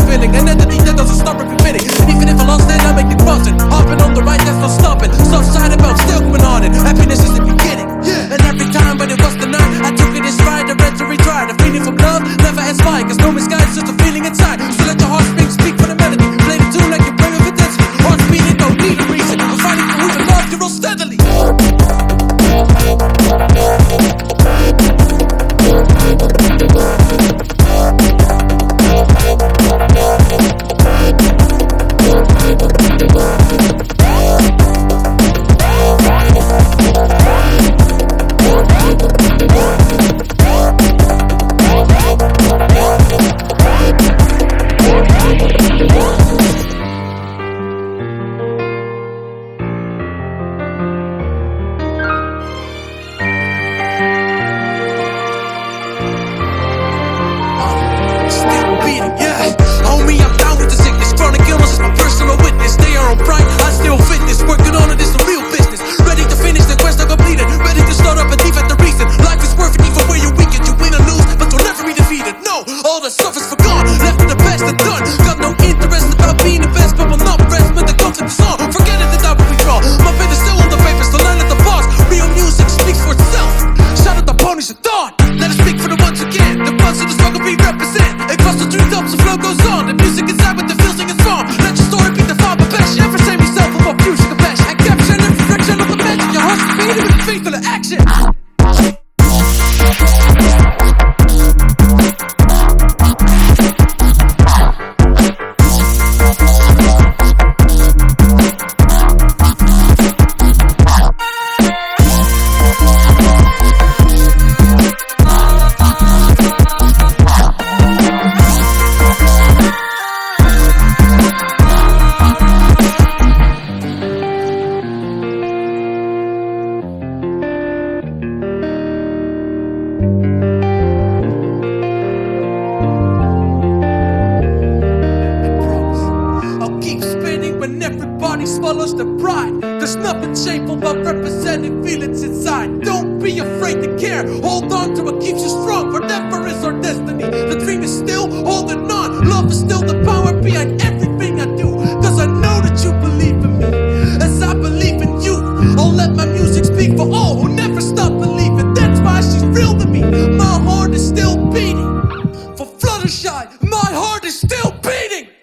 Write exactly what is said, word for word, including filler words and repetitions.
fulfilling, an entity that doesn't stop repeating. Even if I lost it, I make it crossing. Hopping on the right, that's not stopping. Soft side about still going on it. Happiness is the beginning. Yeah. And every time when it was the night, I took it in stride, I read to retry. The feeling from love never ends fine, cause no misguides, just a feeling inside. So let your heart speak, speak for the melody. Play the tune like you play with intensity. Heart beating, don't need a reason. I'm fighting for who you love, you roll steadily. Still beating, yeah. Homie, I'm down with the sickness. Chronic illness is my personal witness. They are on prime, I still fitness. Working on it is the real business. Ready to finish the quest, I completed. Ready to start up and leave at the reason. Life is worth it even where you're weakened. You win or lose, but you'll never be defeated. No, all the stuff is forgone. Left with the best and done. Got no interest about being the best, but will not rest when the conflict is on. Forget it, the doubt we draw. My pen is still on the paper, still line at the boss. Real music speaks for itself. Shout out the ponies of thought. Let it speak for the ones again. The ones of the struggle we represent. Across the three tops, the flow goes on. The music inside with the feel singing song. Let your story be the father best. You ever save yourself from a future compassion and capture every fraction of the magic. Your heart's beating with faithful action. When everybody swallows their pride, there's nothing shameful about representing feelings inside. Don't be afraid to care, hold on to what keeps you strong. Whatever is our destiny, the dream is still holding on. Love is still the power behind everything I do, cause I know that you believe in me as I believe in you. I'll let my music speak for all who never stop believing. That's why she's real to me. My heart is still beating for Fluttershy. My heart is still beating.